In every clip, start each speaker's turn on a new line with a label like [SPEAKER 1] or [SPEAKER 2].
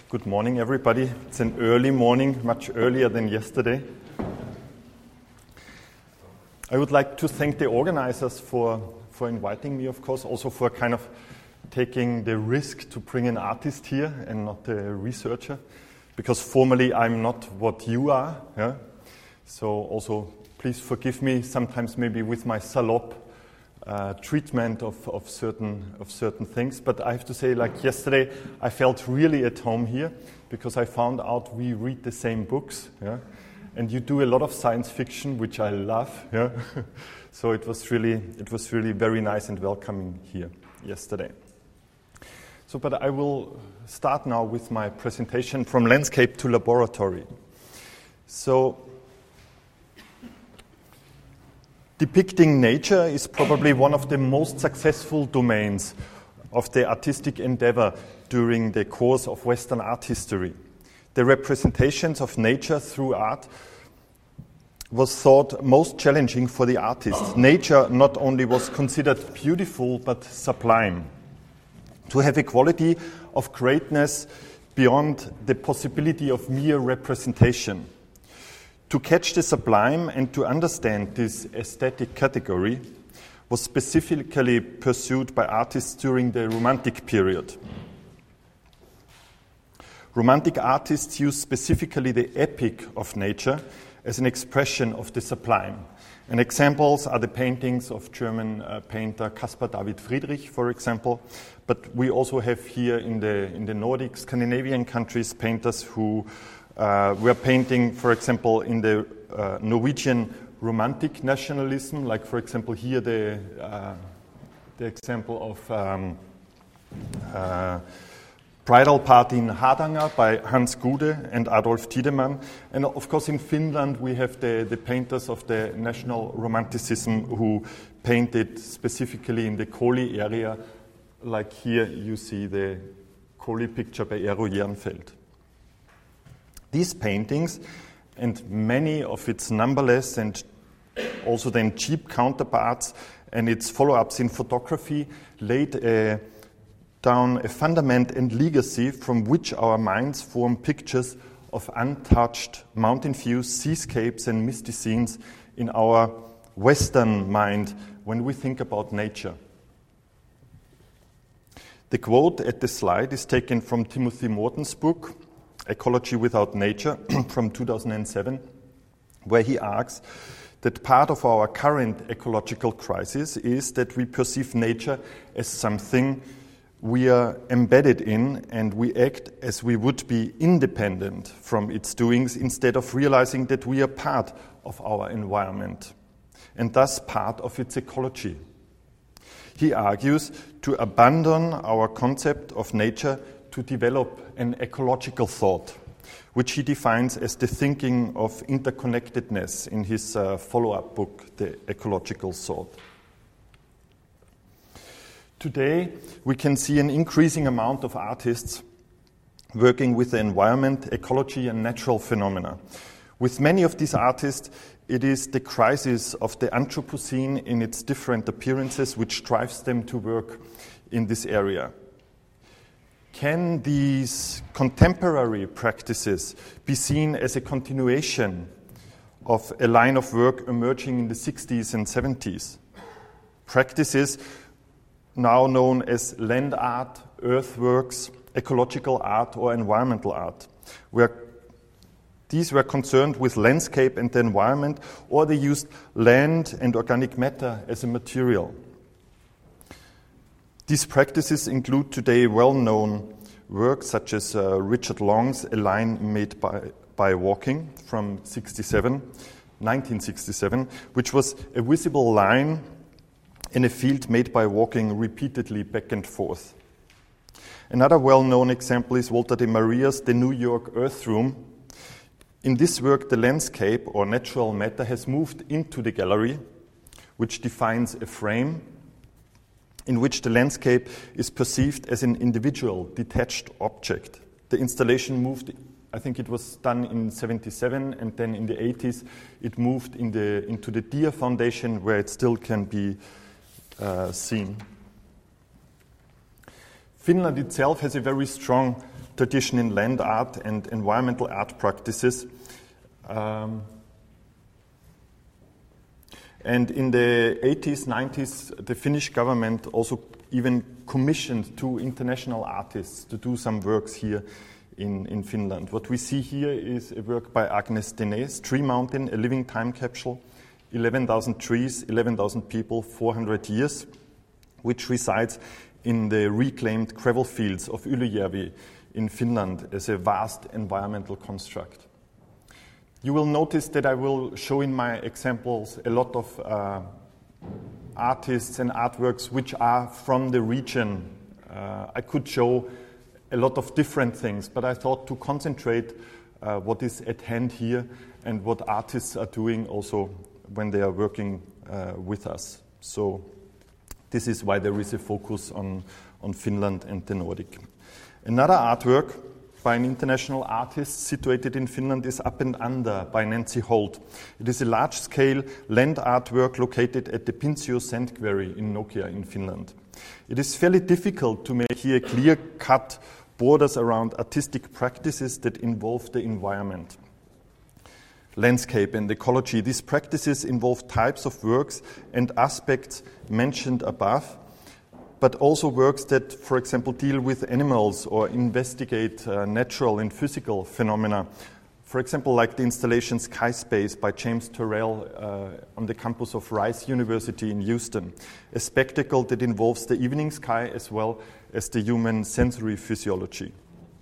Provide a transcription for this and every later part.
[SPEAKER 1] Good morning, everybody. It's an early morning, much earlier than yesterday. I would like to thank the organizers for inviting me, of course, also for kind of taking the risk to bring an artist here and not a researcher, because formally I'm not what you are. Yeah? So also please forgive me sometimes maybe with my salop treatment of certain things, but I have to say, like yesterday, I felt really at home here because I found out we read the same books, yeah? And you do a lot of science fiction, which I love, yeah? So it was really very nice and welcoming here yesterday. So, but I will start now with my presentation from landscape to laboratory. So, depicting nature is probably one of the most successful domains of the artistic endeavor during the course of Western art history. The representations of nature through art was thought most challenging for the artist. Nature not only was considered beautiful, but sublime. To have a quality of greatness beyond the possibility of mere representation. To catch the sublime and to understand this aesthetic category was specifically pursued by artists during the Romantic period. Romantic artists used specifically the epic of nature as an expression of the sublime. And examples are the paintings of German painter Caspar David Friedrich, for example. But we also have here in the Nordic, Scandinavian countries painters who were painting, for example, in the Norwegian romantic nationalism, like, for example, here the example of Bridal Party in Hardanger by Hans Gude and Adolf Tiedemann. And of course in Finland we have the painters of the national romanticism who painted specifically in the Koli area, like here you see the Koli picture by Eero Järnfeld. These paintings, and many of its numberless and also then cheap counterparts and its follow-ups in photography, laid down a fundament and legacy from which our minds form pictures of untouched mountain views, seascapes and misty scenes in our Western mind when we think about nature. The quote at the slide is taken from Timothy Morton's book, Ecology Without Nature, from 2007, where he argues that part of our current ecological crisis is that we perceive nature as something we are embedded in, and we act as we would be independent from its doings instead of realizing that we are part of our environment and thus part of its ecology. He argues to abandon our concept of nature to develop an ecological thought, which he defines as the thinking of interconnectedness in his follow-up book, The Ecological Thought. Today, we can see an increasing amount of artists working with the environment, ecology, and natural phenomena. With many of these artists, it is the crisis of the Anthropocene in its different appearances which drives them to work in this area. Can these contemporary practices be seen as a continuation of a line of work emerging in the 60s and 70s? Practices now known as land art, earthworks, ecological art, or environmental art, where these were concerned with landscape and the environment, or they used land and organic matter as a material. These practices include today well-known works such as Richard Long's A Line Made by Walking from 1967, which was a visible line in a field made by walking repeatedly back and forth. Another well-known example is Walter de Maria's The New York Earth Room. In this work, the landscape or natural matter has moved into the gallery, which defines a frame in which the landscape is perceived as an individual, detached object. The installation moved, I think it was done in 1977, and then in the 1980s it moved into the Deer Foundation, where it still can be seen. Finland itself has a very strong tradition in land art and environmental art practices. And in the 80s, 90s, the Finnish government also even commissioned two international artists to do some works here in Finland. What we see here is a work by Agnes Denes, Tree Mountain, a living time capsule, 11,000 trees, 11,000 people, 400 years, which resides in the reclaimed gravel fields of Ylyjärvi in Finland as a vast environmental construct. You will notice that I will show in my examples a lot of artists and artworks which are from the region. I could show a lot of different things, but I thought to concentrate what is at hand here and what artists are doing also when they are working with us. So this is why there is a focus on Finland and the Nordic. Another artwork by an international artist situated in Finland is Up and Under by Nancy Holt. It is a large-scale land artwork located at the Pincio Sand Quarry in Nokia in Finland. It is fairly difficult to make here clear-cut borders around artistic practices that involve the environment, landscape and ecology. These practices involve types of works and aspects mentioned above, but also works that, for example, deal with animals or investigate natural and physical phenomena. For example, like the installation Sky Space by James Turrell on the campus of Rice University in Houston, a spectacle that involves the evening sky as well as the human sensory physiology.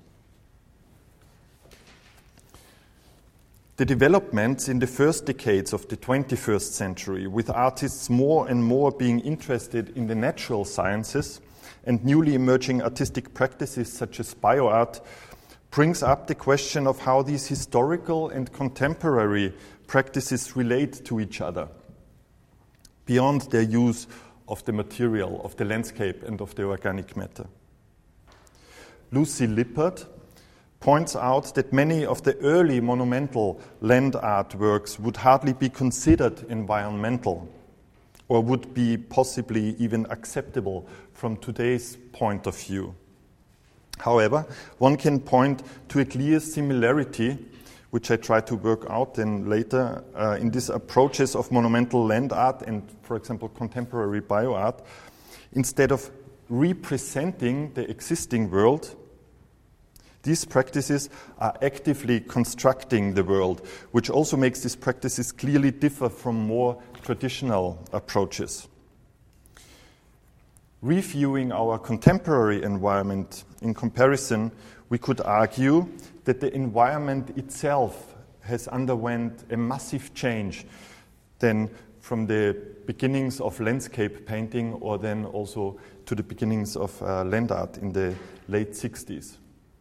[SPEAKER 1] The developments in the first decades of the 21st century, with artists more and more being interested in the natural sciences and newly emerging artistic practices such as bioart, brings up the question of how these historical and contemporary practices relate to each other, beyond their use of the material, of the landscape, and of the organic matter. Lucy Lippert points out that many of the early monumental land art works would hardly be considered environmental or would be possibly even acceptable from today's point of view. However, one can point to a clear similarity, which I try to work out then later, in these approaches of monumental land art and, for example, contemporary bioart. Instead of representing the existing world, these practices are actively constructing the world, which also makes these practices clearly differ from more traditional approaches. Reviewing our contemporary environment in comparison, we could argue that the environment itself has underwent a massive change then from the beginnings of landscape painting or then also to the beginnings of land art in the late 60s.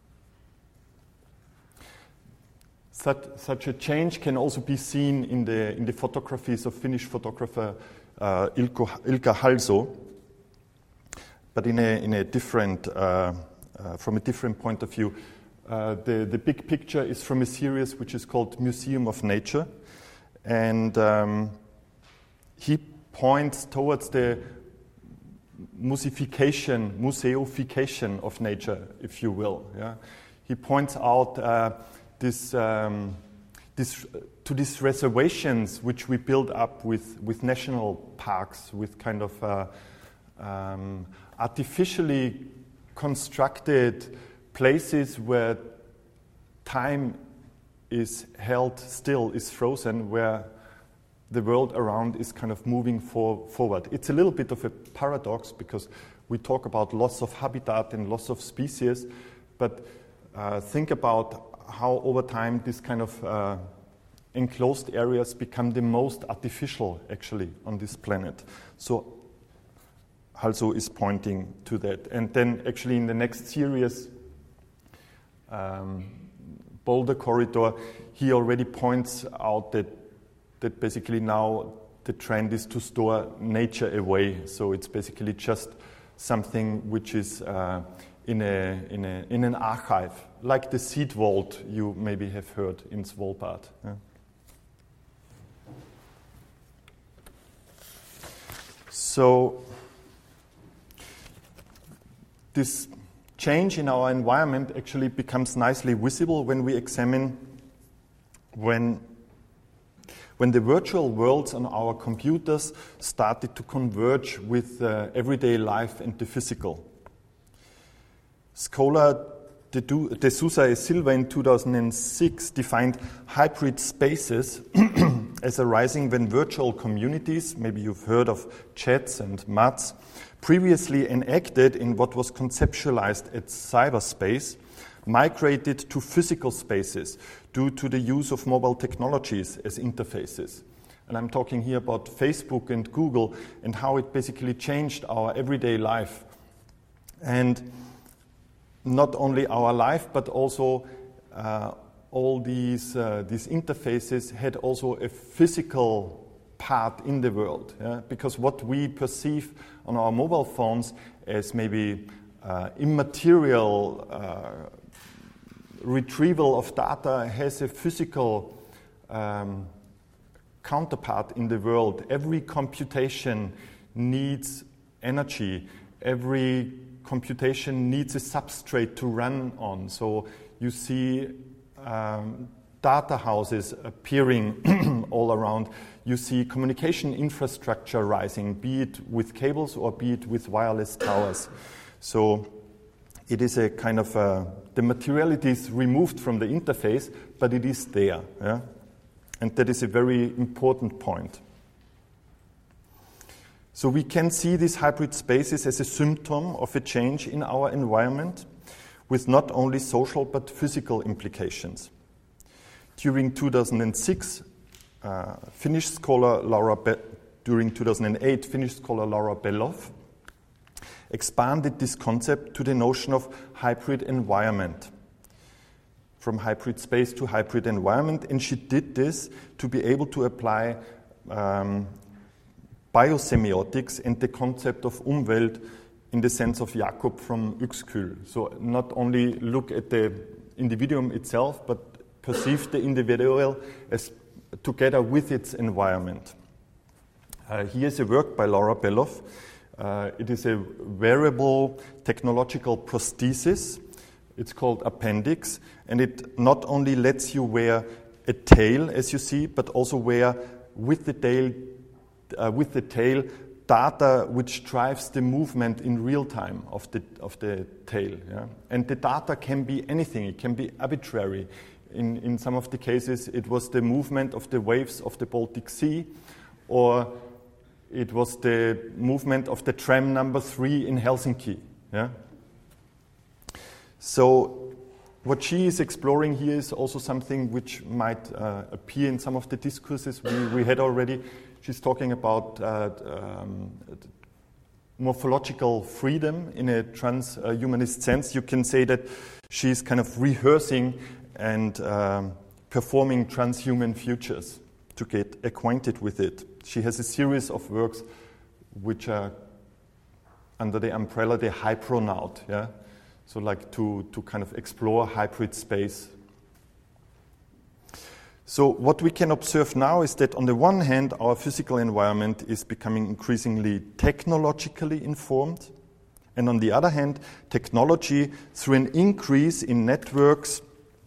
[SPEAKER 1] Such a change can also be seen in the photographies of Finnish photographer Ilkka Halso, but in a different, from a different point of view. The big picture is from a series which is called Museum of Nature, and he points towards the museification of nature, if you will. Yeah? He points out these reservations which we build up with national parks, with kind of artificially constructed places where time is held still, is frozen, where the world around is kind of moving forward. It's a little bit of a paradox because we talk about loss of habitat and loss of species, but think about how over time this kind of enclosed areas become the most artificial actually on this planet. So Halso is pointing to that. And then actually in the next series, Boulder Corridor, he already points out that basically now the trend is to store nature away. So it's basically just something which is in an archive, like the seed vault you maybe have heard in Svalbard. Yeah. So this change in our environment actually becomes nicely visible when we examine when the virtual worlds on our computers started to converge with everyday life and the physical. Scholar De Souza e Silva in 2006 defined hybrid spaces as arising when virtual communities, maybe you've heard of chats and MUDs, previously enacted in what was conceptualized as cyberspace, migrated to physical spaces due to the use of mobile technologies as interfaces. And I'm talking here about Facebook and Google and how it basically changed our everyday life. And not only our life, but also all these interfaces had also a physical part in the world. Yeah? Because what we perceive on our mobile phones as maybe immaterial retrieval of data has a physical counterpart in the world. Every computation needs energy. Every computation needs a substrate to run on. So you see data houses appearing all around. You see communication infrastructure rising, be it with cables or be it with wireless towers. So it is a kind of the materiality is removed from the interface, but it is there. Yeah? And that is a very important point. So we can see these hybrid spaces as a symptom of a change in our environment with not only social but physical implications. During 2006, Finnish scholar during 2008, Finnish scholar Laura Belov expanded this concept to the notion of hybrid environment, from hybrid space to hybrid environment, and she did this to be able to apply biosemiotics and the concept of Umwelt in the sense of Jakob from Uexküll. So not only look at the individuum itself, but perceive the individual as together with its environment. Here's a work by Laura Belov. It is a wearable technological prosthesis. It's called Appendix, and it not only lets you wear a tail, as you see, but also wear with the tail data which drives the movement in real time of the tail. Yeah? And the data can be anything. It can be arbitrary. In some of the cases, it was the movement of the waves of the Baltic Sea, or it was the movement of the tram number 3 in Helsinki. Yeah? So what she is exploring here is also something which might appear in some of the discourses we had already. She's talking about morphological freedom in a transhumanist sense. You can say that she's kind of rehearsing and performing transhuman futures to get acquainted with it. She has a series of works which are under the umbrella, the hypronaut, yeah? So like to kind of explore hybrid space. So what we can observe now is that on the one hand, our physical environment is becoming increasingly technologically informed, and on the other hand, technology, through an increase in networks,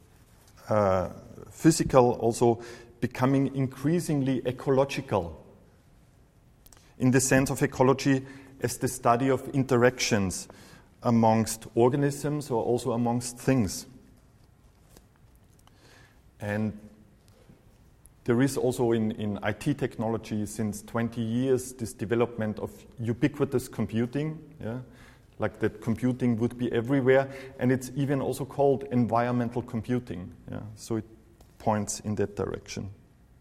[SPEAKER 1] physical also becoming increasingly ecological, in the sense of ecology as the study of interactions amongst organisms or also amongst things. And there is also in IT technology since 20 years this development of ubiquitous computing, yeah? Like that computing would be everywhere, and it's even also called environmental computing. Yeah? So it points in that direction.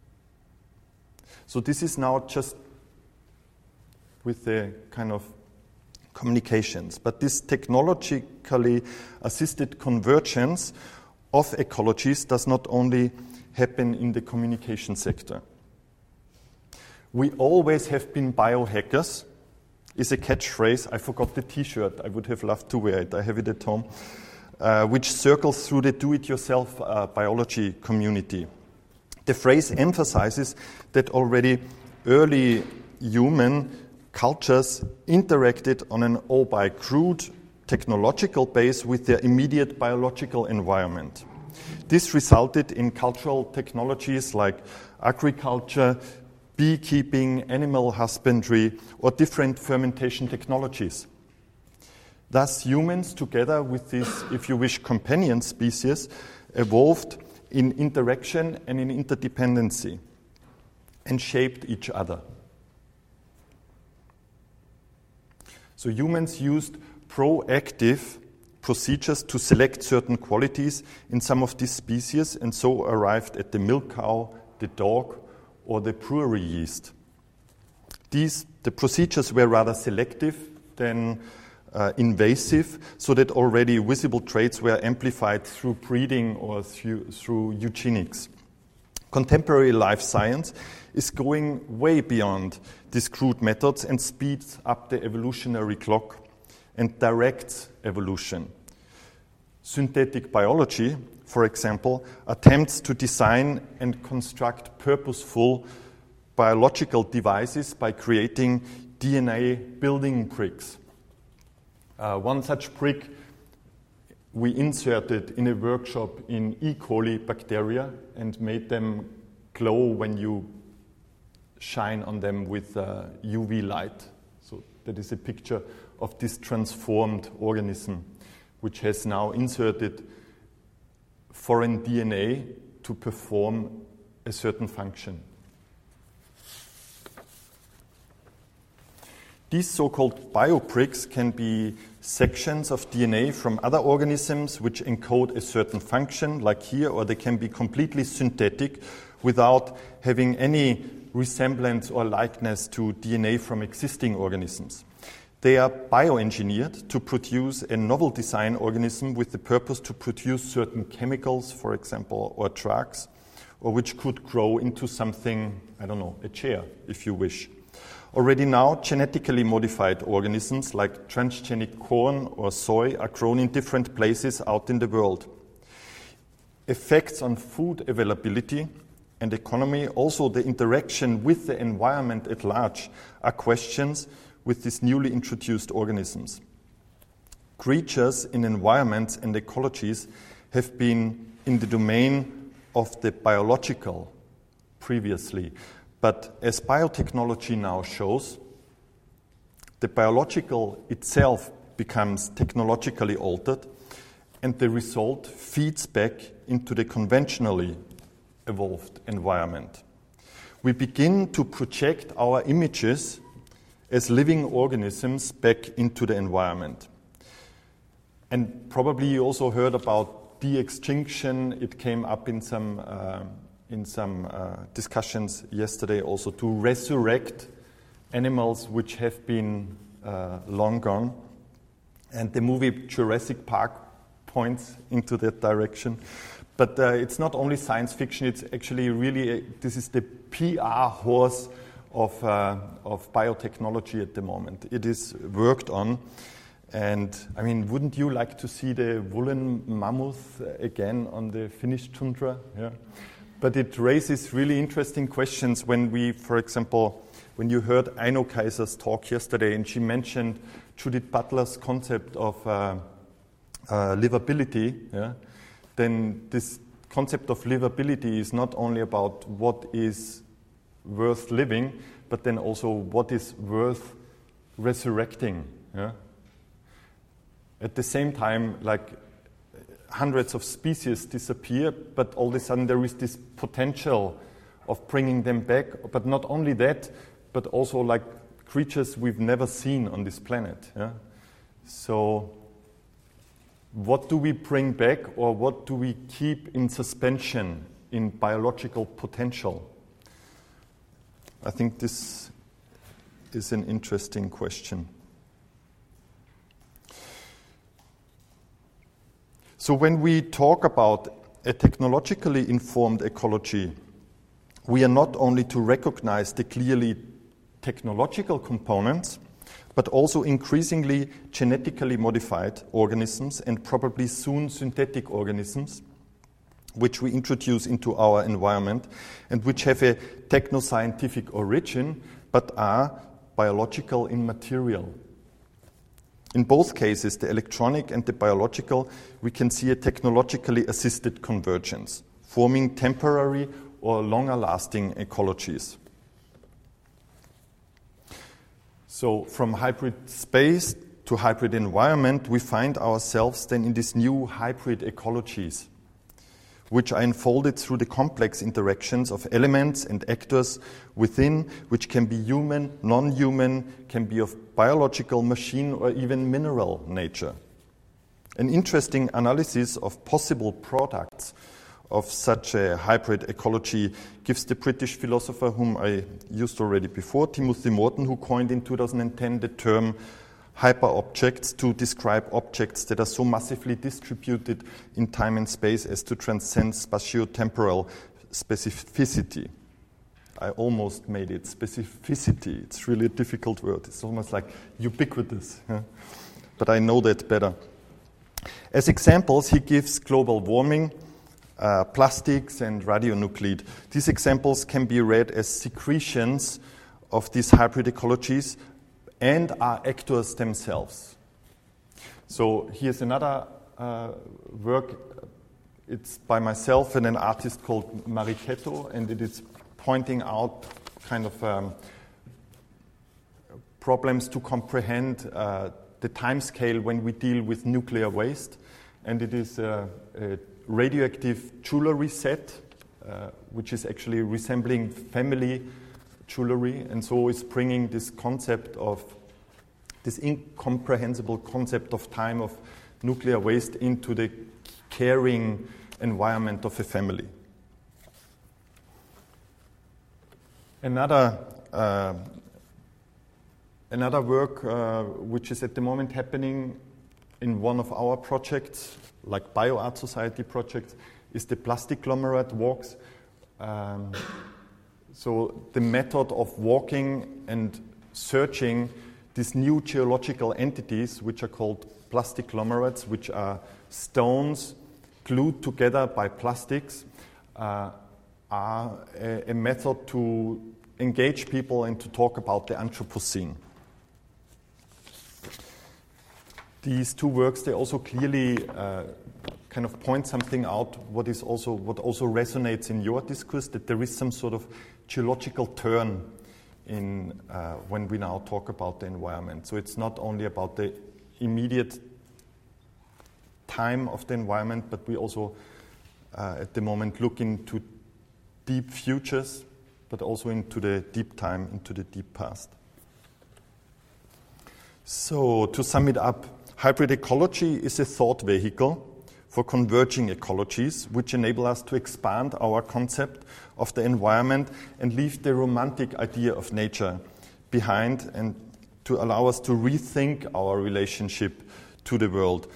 [SPEAKER 1] So this is now just with the kind of communications, but this technologically assisted convergence of ecologies does not only happen in the communication sector. We always have been biohackers is a catchphrase. I forgot the T-shirt. I would have loved to wear it. I have it at home, which circles through the do-it-yourself biology community. The phrase emphasizes that already early human cultures interacted on an albeit crude technological base with their immediate biological environment. This resulted in cultural technologies like agriculture, beekeeping, animal husbandry, or different fermentation technologies. Thus, humans, together with these, if you wish, companion species, evolved in interaction and in interdependency and shaped each other. So humans used proactive procedures to select certain qualities in some of these species and so arrived at the milk cow, the dog, or the brewery yeast. The procedures were rather selective than invasive, so that already visible traits were amplified through breeding or through eugenics. Contemporary life science is going way beyond these crude methods and speeds up the evolutionary clock and directs evolution. Synthetic biology, for example, attempts to design and construct purposeful biological devices by creating DNA building bricks. One such brick we inserted in a workshop in E. coli bacteria and made them glow when you shine on them with UV light. So that is a picture of this transformed organism, which has now inserted foreign DNA to perform a certain function. These so-called biobricks can be sections of DNA from other organisms which encode a certain function, like here, or they can be completely synthetic without having any resemblance or likeness to DNA from existing organisms. They are bioengineered to produce a novel design organism with the purpose to produce certain chemicals, for example, or drugs, or which could grow into something, I don't know, a chair, if you wish. Already now, genetically modified organisms like transgenic corn or soy are grown in different places out in the world. Effects on food availability and economy, also the interaction with the environment at large, are questions with these newly introduced organisms. Creatures in environments and ecologies have been in the domain of the biological previously. But as biotechnology now shows, the biological itself becomes technologically altered, and the result feeds back into the conventionally evolved environment. We begin to project our images as living organisms back into the environment. And probably you also heard about de-extinction. It came up in some discussions yesterday also, to resurrect animals which have been long gone. And the movie Jurassic Park points into that direction. But it's not only science fiction, it's actually really, this is the PR horse of biotechnology at the moment. It is worked on. And I mean, wouldn't you like to see the woolen mammoth again on the Finnish tundra? Yeah. But it raises really interesting questions when we, for example, when you heard Aino Kaiser's talk yesterday, and she mentioned Judith Butler's concept of livability, yeah, then this concept of livability is not only about what is worth living, but then also what is worth resurrecting. Yeah? At the same time, like, hundreds of species disappear, but all of a sudden there is this potential of bringing them back. But not only that, but also like creatures we've never seen on this planet. Yeah? So what do we bring back, or what do we keep in suspension in biological potential? I think this is an interesting question. So when we talk about a technologically informed ecology, we are not only to recognize the clearly technological components, but also increasingly genetically modified organisms and probably soon synthetic organisms, which we introduce into our environment and which have a techno-scientific origin, but are biological in material. In both cases, the electronic and the biological, we can see a technologically assisted convergence, forming temporary or longer-lasting ecologies. So from hybrid space to hybrid environment, we find ourselves then in these new hybrid ecologies, which are unfolded through the complex interactions of elements and actors within, which can be human, non-human, can be of biological, machine, or even mineral nature. An interesting analysis of possible products of such a hybrid ecology gives the British philosopher whom I used already before, Timothy Morton, who coined in 2010 the term hyperobjects to describe objects that are so massively distributed in time and space as to transcend spatio-temporal specificity. I almost made it specificity. It's really a difficult word. It's almost like ubiquitous. But I know that better. As examples, he gives global warming, plastics, and radionuclide. These examples can be read as secretions of these hybrid ecologies and are actors themselves. So here's another work. It's by myself and an artist called Marichetto, and it is pointing out kind of problems to comprehend the time scale when we deal with nuclear waste. And it is a radioactive jewelry set, which is actually resembling family jewelry, and so it's bringing this concept of this incomprehensible concept of time of nuclear waste into the caring environment of a family. Another work which is at the moment happening in one of our projects, like BioArt Society projects, is the Plasticlomerate walks. So the method of walking and searching these new geological entities, which are called plasticlomerates, which are stones glued together by plastics, are a method to engage people and to talk about the Anthropocene. These two works, they also clearly kind of point something out what also resonates in your discourse, that there is some sort of geological turn in when we now talk about the environment. So it's not only about the immediate time of the environment, but we also at the moment look into deep futures, but also into the deep time, into the deep past. So to sum it up, hybrid ecology is a thought vehicle for converging ecologies, which enable us to expand our concept of the environment and leave the romantic idea of nature behind, and to allow us to rethink our relationship to the world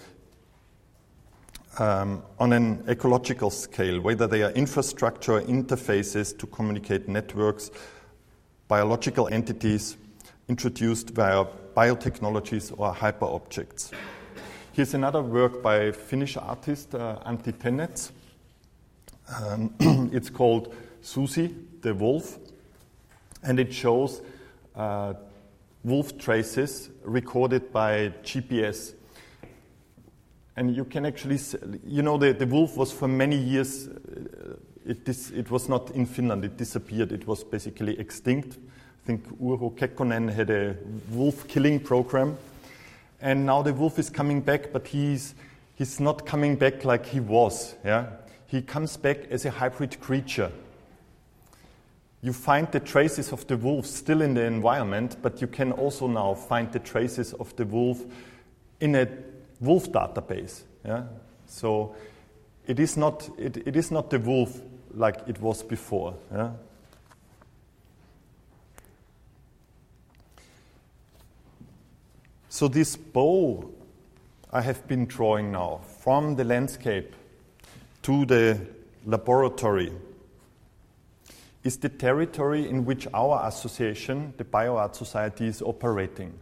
[SPEAKER 1] on an ecological scale, whether they are infrastructure, interfaces to communicate networks, biological entities introduced via biotechnologies or hyperobjects. Here's another work by Finnish artist Antti Tennets. It's called Susi, the wolf, and it shows wolf traces recorded by GPS. And you can actually, the wolf was for many years, it was not in Finland, it disappeared, it was basically extinct. I think Urho Kekkonen had a wolf killing program. And now the wolf is coming back, but he's not coming back like he was. Yeah? He comes back as a hybrid creature. You find the traces of the wolf still in the environment, but you can also now find the traces of the wolf in a wolf database. Yeah? So it is not the wolf like it was before. Yeah? So this bow I have been drawing now from the landscape to the laboratory is the territory in which our association, the BioArt Society, is operating.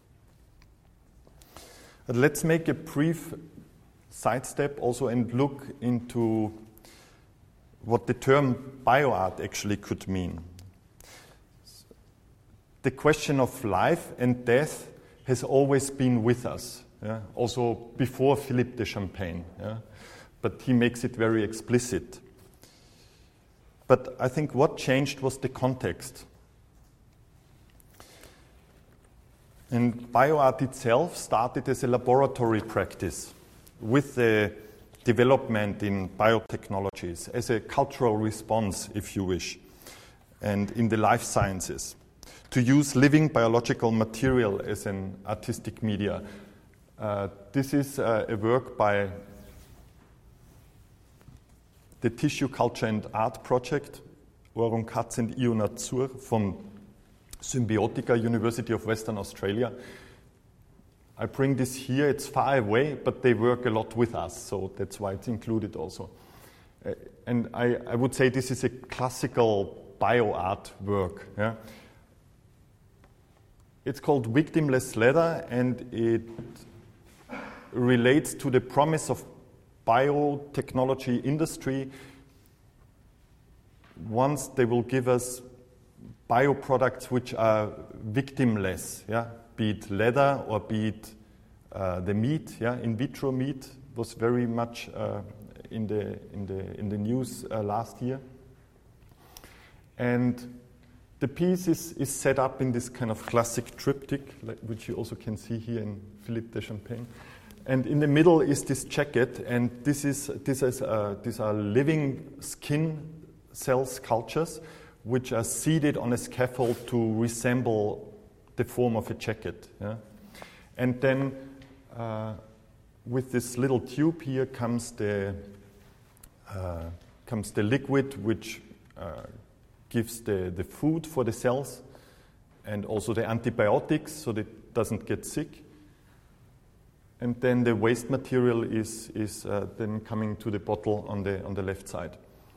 [SPEAKER 1] But let's make a brief sidestep also and look into what the term bioart actually could mean. The question of life and death has always been with us, yeah? Also before Philippe de Champagne, yeah? But he makes it very explicit. But I think what changed was the context. And bioart itself started as a laboratory practice with the development in biotechnologies, as a cultural response, if you wish, and in the life sciences, to use living biological material as an artistic media. This is a work by the Tissue Culture and Art Project, Orun Katz and Iona Zur from Symbiotica, University of Western Australia. I bring this here, it's far away, but they work a lot with us, so that's why it's included also. And I would say this is a classical bioart work. Yeah? It's called Victimless Leather, and it relates to the promise of biotechnology industry. Once they will give us bioproducts which are victimless, yeah? Be it leather or be it the meat, yeah? In vitro meat was very much in the news last year. And the piece is set up in this kind of classic triptych, which you also can see here in Philippe de Champagne. And in the middle is this jacket, and these are living skin cell sculptures which are seated on a scaffold to resemble the form of a jacket. Yeah? And then with this little tube here comes the liquid which gives the food for the cells and also the antibiotics so that it doesn't get sick. And then the waste material is then coming to the bottle on the left side.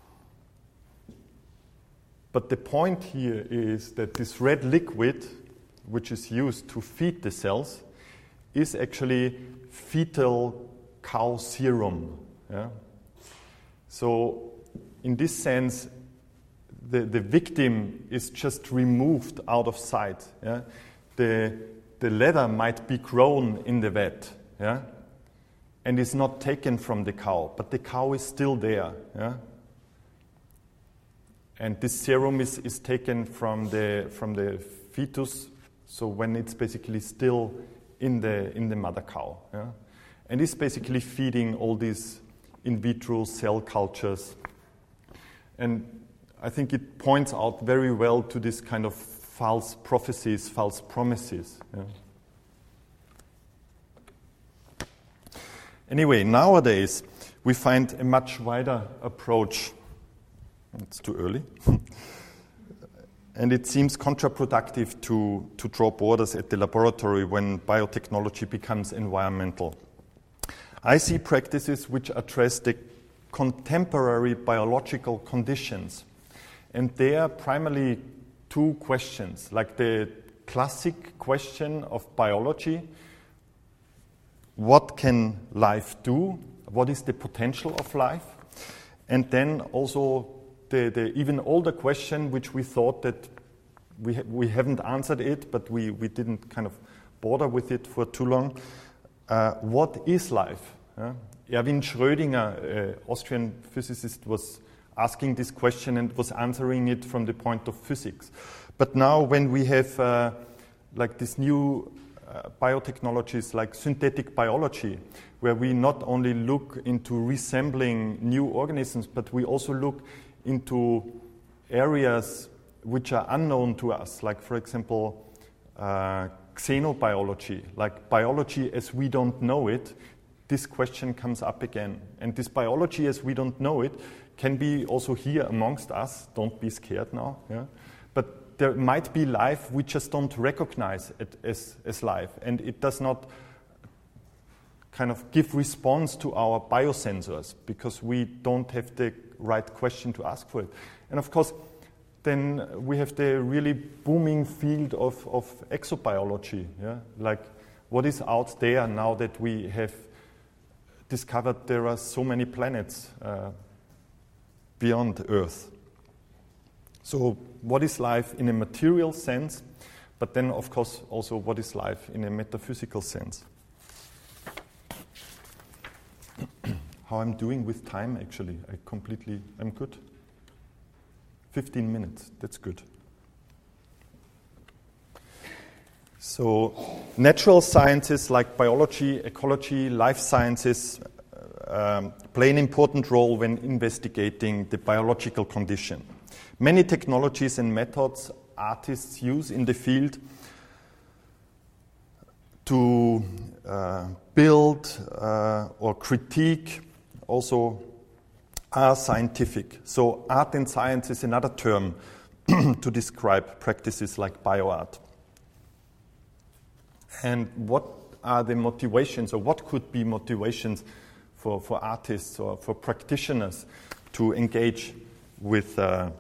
[SPEAKER 1] But the point here is that this red liquid, which is used to feed the cells, is actually fetal cow serum. Yeah? So in this sense, the victim is just removed out of sight. Yeah? The leather might be grown in the vat, yeah? And is not taken from the cow, but the cow is still there. Yeah? And this serum is taken from the fetus, so when it's basically still in the mother cow, yeah? And it's basically feeding all these in vitro cell cultures. And I think it points out very well to this kind of false prophecies, false promises. Yeah? Anyway, nowadays we find a much wider approach. It's too early. And it seems counterproductive to draw borders at the laboratory when biotechnology becomes environmental. I see practices which address the contemporary biological conditions. And there are primarily two questions, like the classic question of biology: what can life do? What is the potential of life? And then also the even older question, which we thought that we haven't answered it, but we didn't kind of bother with it for too long. What is life? Erwin Schrödinger, Austrian physicist, was asking this question and was answering it from the point of physics. But now when we have like these new biotechnologies like synthetic biology, where we not only look into resembling new organisms, but we also look into areas which are unknown to us, like, for example, xenobiology, like biology as we don't know it. This question comes up again. And this biology as we don't know it can be also here amongst us. Don't be scared now. Yeah? But there might be life we just don't recognize it as life. And it does not kind of give response to our biosensors because we don't have the right question to ask for it. And of course, then we have the really booming field of exobiology. Yeah? Like what is out there now that we have discovered there are so many planets beyond Earth. So what is life in a material sense? But then, of course, also what is life in a metaphysical sense. How I'm doing with time, actually. I'm good. 15 minutes, that's good. So, natural sciences like biology, ecology, life sciences play an important role when investigating the biological condition. Many technologies and methods artists use in the field to build or critique also are scientific. So art and science is another term to describe practices like bioart. And what are the motivations, or what could be motivations for artists or for practitioners to engage with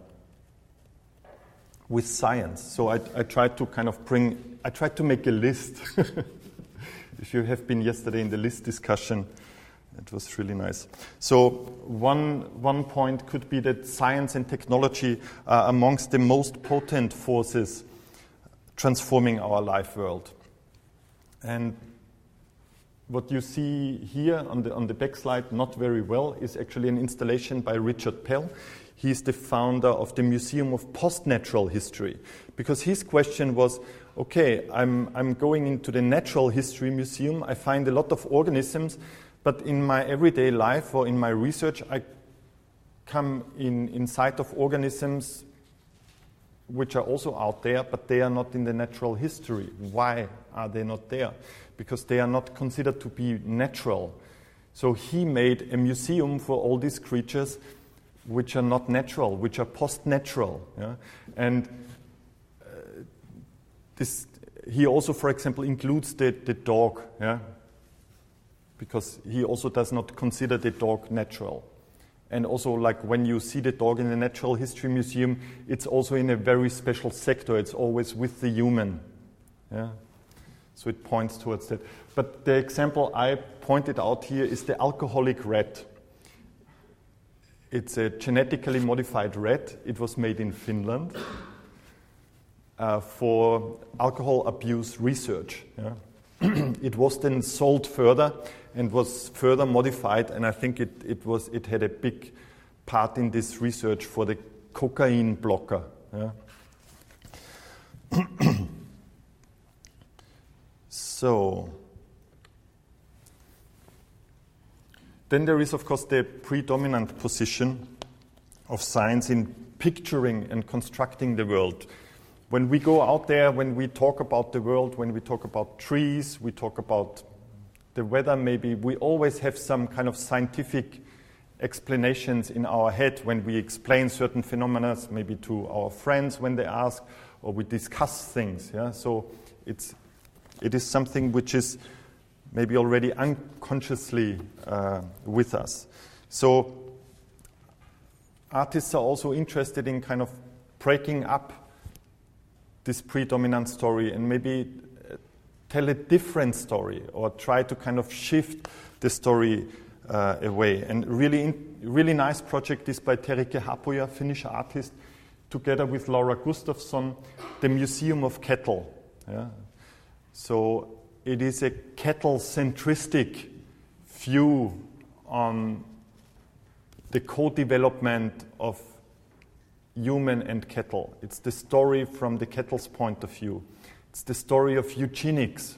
[SPEAKER 1] science? So I tried to make a list. If you have been yesterday in the list discussion, it was really nice. So one point could be that science and technology are amongst the most potent forces transforming our life world. And what you see here on the back slide, not very well, is actually an installation by Richard Pell. He's the founder of the Museum of Post-Natural History, because his question was, okay, I'm going into the Natural History Museum, I find a lot of organisms, but in my everyday life or in my research, I come in sight of organisms which are also out there, but they are not in the natural history. Why are they not there? Because they are not considered to be natural. So he made a museum for all these creatures which are not natural, which are post-natural. Yeah? And he also, for example, includes the dog, yeah? Because he also does not consider the dog natural. And also, like when you see the dog in the Natural History Museum, it's also in a very special sector. It's always with the human. Yeah? So it points towards that. But the example I pointed out here is the alcoholic rat. It's a genetically modified rat. It was made in Finland for alcohol abuse research. Yeah? It was then sold further and was further modified, and I think it had a big part in this research for the cocaine blocker. Yeah? So then there is, of course, the predominant position of science in picturing and constructing the world. When we go out there, when we talk about the world, when we talk about trees, we talk about the weather maybe, we always have some kind of scientific explanations in our head when we explain certain phenomena, maybe to our friends when they ask, or we discuss things. Yeah? So it is something which is maybe already unconsciously with us. So artists are also interested in kind of breaking up this predominant story and maybe tell a different story or try to kind of shift the story away. And really nice project is by Terike Hapoja, Finnish artist, together with Laura Gustafsson, the Museum of Cattle. Yeah? So it is a cattle-centristic view on the co-development of human and cattle. It's the story from the cattle's point of view. It's the story of eugenics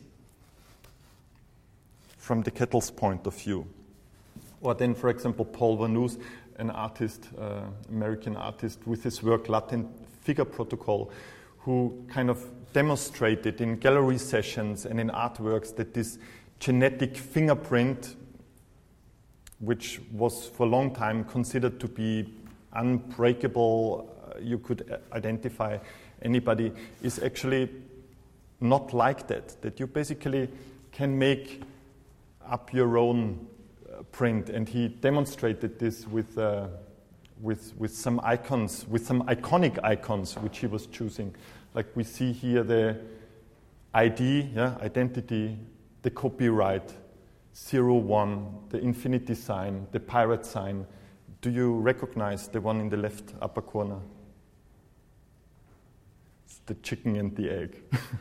[SPEAKER 1] from the cattle's point of view. Or then, for example, Paul Vanus, an artist, American artist, with his work Latent Figure Protocol, who kind of demonstrated in gallery sessions and in artworks that this genetic fingerprint, which was for a long time considered to be unbreakable, you could identify anybody, is actually not like that. That you basically can make up your own print. And he demonstrated this with some icons, with some iconic icons which he was choosing. Like we see here the ID, yeah, identity, the copyright, 01, the infinity sign, the pirate sign. Do you recognize the one in the left upper corner? It's the chicken and the egg.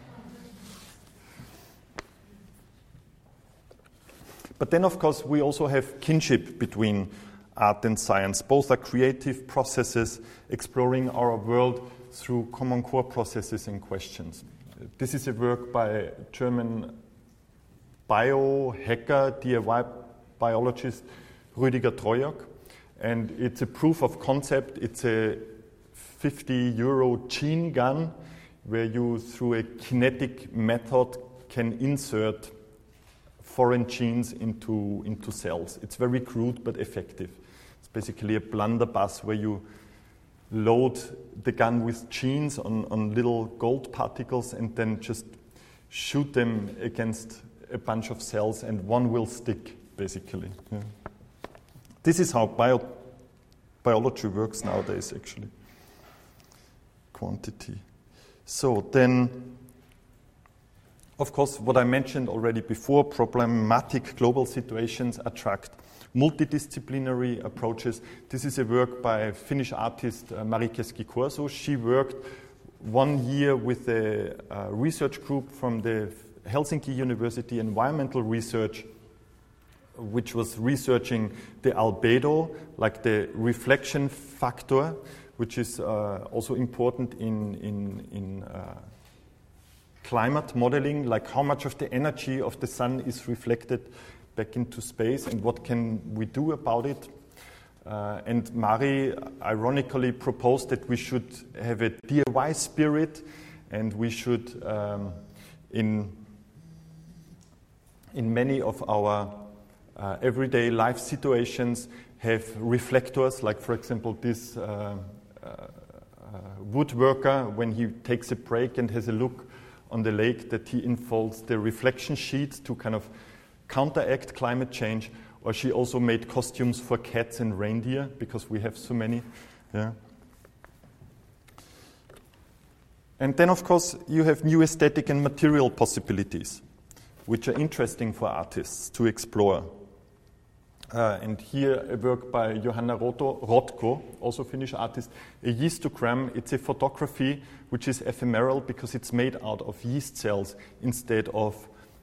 [SPEAKER 1] But then, of course, we also have kinship between art and science. Both are creative processes exploring our world through common core processes and questions. This is a work by German biohacker, DIY biologist Rüdiger Trojak, and it's a proof of concept. It's a 50-euro gene gun where you, through a kinetic method, can insert foreign genes into cells. It's very crude but effective. It's basically a blunderbuss where you load the gun with genes on little gold particles and then just shoot them against a bunch of cells, and one will stick, basically. Yeah. This is how biology works nowadays, actually. Quantity. So then, of course, what I mentioned already before, problematic global situations attract multidisciplinary approaches. This is a work by Finnish artist Mari Keski-Korso. She worked 1 year with a research group from the Helsinki University Environmental Research, which was researching the albedo, like the reflection factor, which is also important in climate modeling, like how much of the energy of the sun is reflected back into space and what can we do about it. And Mari ironically proposed that we should have a DIY spirit, and we should, in many of our everyday life situations, have reflectors, like for example this woodworker, when he takes a break and has a look on the lake, that he unfolds the reflection sheet to kind of counteract climate change. Or she also made costumes for cats and reindeer, because we have so many. Yeah. And then, of course, you have new aesthetic and material possibilities, which are interesting for artists to explore. And here a work by Johanna Rotko, also Finnish artist, a yeastogram. It's a photography which is ephemeral because it's made out of yeast cells instead of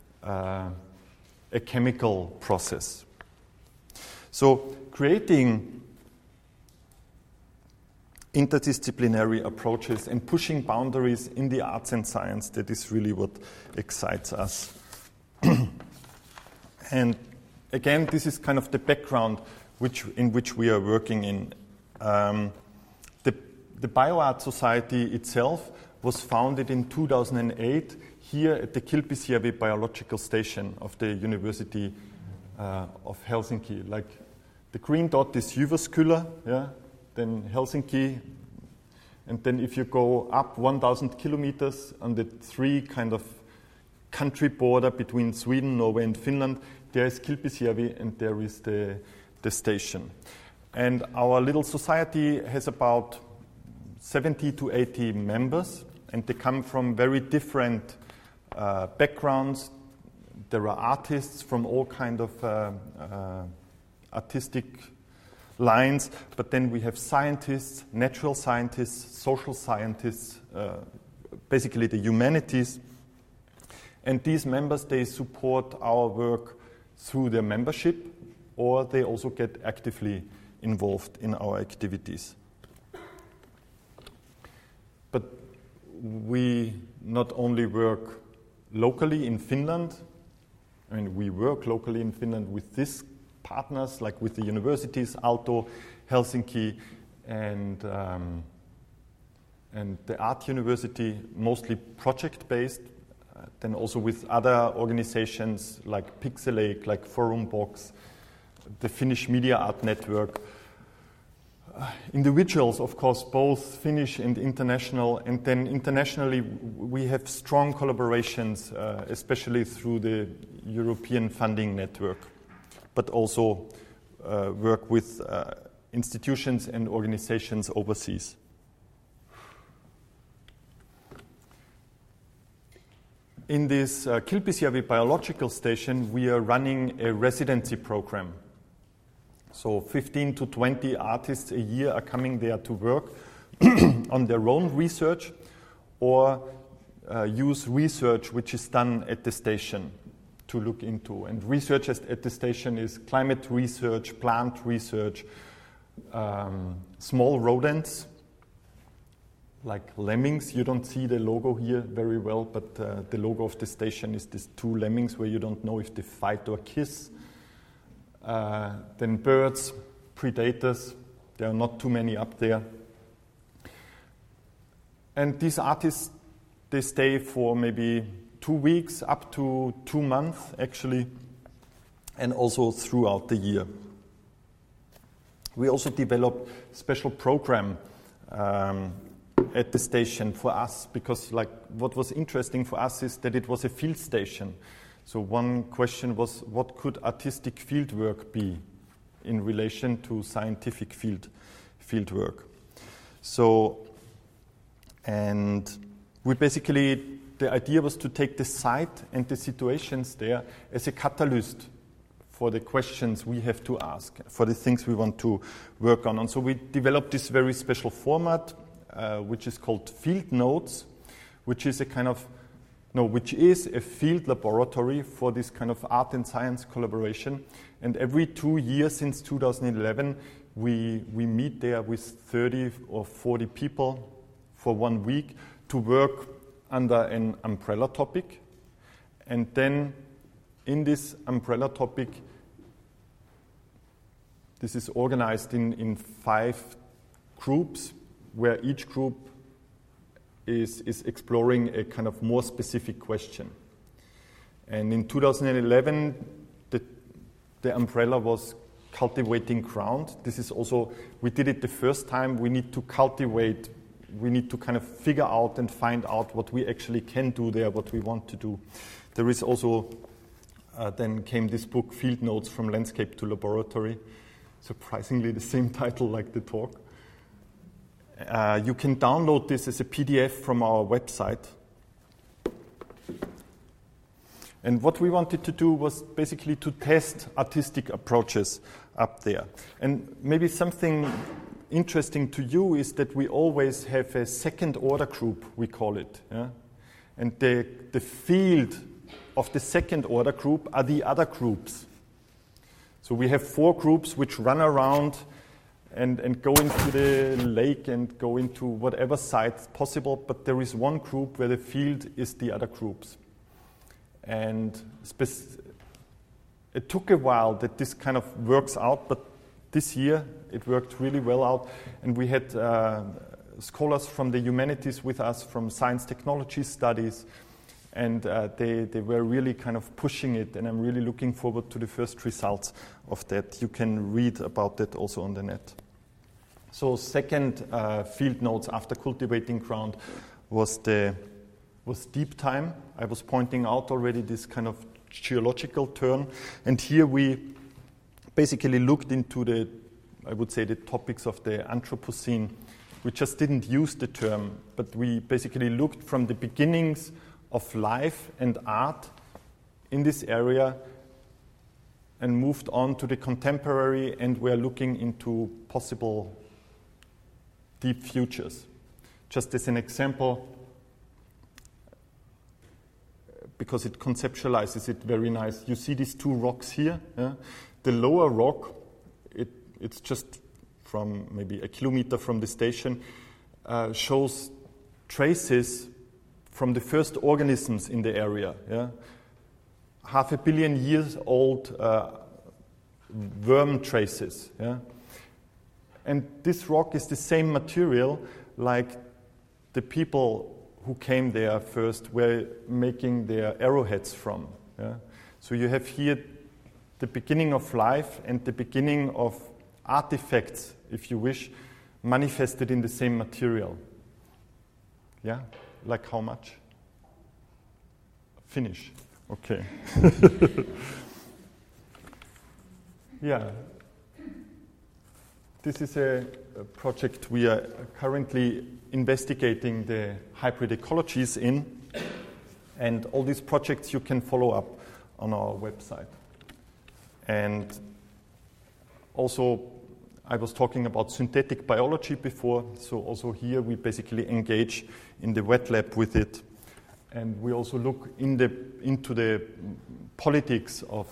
[SPEAKER 1] a chemical process. So creating interdisciplinary approaches and pushing boundaries in the arts and science, that is really what excites us. And again, this is kind of the background in which we are working in. The BioArt Society itself was founded in 2008 here at the Kilpisjärvi Biological Station of the University of Helsinki. Like the green dot is Jyväskylä, yeah? Then Helsinki, and then if you go up 1,000 kilometers on the three kind of country border between Sweden, Norway, and Finland, there is Kilpisjärvi, and there is the station. And our little society has about 70 to 80 members, and they come from very different backgrounds. There are artists from all kind of artistic lines, but then we have scientists, natural scientists, social scientists, basically the humanities. And these members, they support our work through their membership, or they also get actively involved in our activities. But we not only work locally in Finland, I mean, we work locally in Finland with these partners, like with the universities, Aalto, Helsinki, and the Art University, mostly project-based, then also with other organizations like Pixelake, like Forumbox, the Finnish Media Art Network. Individuals, of course, both Finnish and international, and then internationally we have strong collaborations, especially through the European funding network, but also work with institutions and organizations overseas. In this Kilpisjärvi Biological Station, we are running a residency program. So 15 to 20 artists a year are coming there to work on their own research, or use research which is done at the station to look into. And research at the station is climate research, plant research, small rodents, like lemmings. You don't see the logo here very well, but the logo of the station is these two lemmings where you don't know if they fight or kiss. Then birds, predators, there are not too many up there. And these artists, they stay for maybe 2 weeks, up to 2 months actually, and also throughout the year. We also developed special program at the station for us, because like what was interesting for us is that it was a field station. So one question was, what could artistic field work be in relation to scientific field work? So, and we basically, the idea was to take the site and the situations there as a catalyst for the questions we have to ask, for the things we want to work on. And so we developed this very special format, which is called Field Notes, which is a field laboratory for this kind of art and science collaboration. And every 2 years since 2011, we meet there with 30 or 40 people for 1 week to work under an umbrella topic. And then in this umbrella topic, this is organized in 5 groups, where each group is exploring a kind of more specific question. And in 2011, the umbrella was cultivating ground. This is also, we did it the first time. We need to cultivate, we need to kind of figure out and find out what we actually can do there, what we want to do. There is also, then came this book, Field Notes from Landscape to Laboratory. Surprisingly, the same title like the talk. You can download this as a PDF from our website. And what we wanted to do was basically to test artistic approaches up there. And maybe something interesting to you is that we always have a second order group, we call it. Yeah? And the field of the second order group are the other groups. So we have 4 groups which run around and go into the lake and go into whatever site possible, but there is one group where the field is the other groups. And it took a while that this kind of works out, but this year it worked really well out. And we had scholars from the humanities with us, from science technology studies, and they were really kind of pushing it, and I'm really looking forward to the first results of that. You can read about that also on the net. So second Field Notes after cultivating ground was deep time. I was pointing out already this kind of geological turn, and here we basically looked into the topics of the Anthropocene. We just didn't use the term, but we basically looked from the beginnings of life and art in this area and moved on to the contemporary, and we're looking into possible deep futures. Just as an example, because it conceptualizes it very nice. You see these 2 rocks here? Yeah? The lower rock, it's just from maybe a kilometer from the station, shows traces from the first organisms in the area. Yeah? 500 million years old worm traces. Yeah? And this rock is the same material like the people who came there first were making their arrowheads from. Yeah? So you have here the beginning of life and the beginning of artifacts, if you wish, manifested in the same material. Yeah? Like how much? Finish. Okay. Yeah. This is a project we are currently investigating the hybrid ecologies in, and all these projects you can follow up on our website. And also, I was talking about synthetic biology before, so also here we basically engage in the wet lab with it. And we also look into the politics of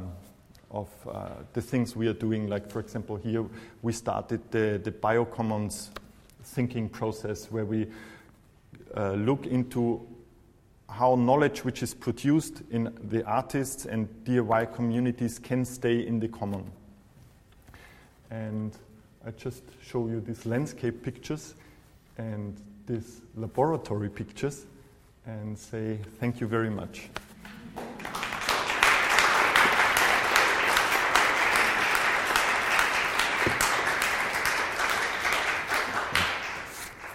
[SPEAKER 1] the things we are doing. Like, for example, here we started the biocommons thinking process, where we look into how knowledge which is produced in the artists and DIY communities can stay in the common. And I just show you these landscape pictures and these laboratory pictures and say thank you very much.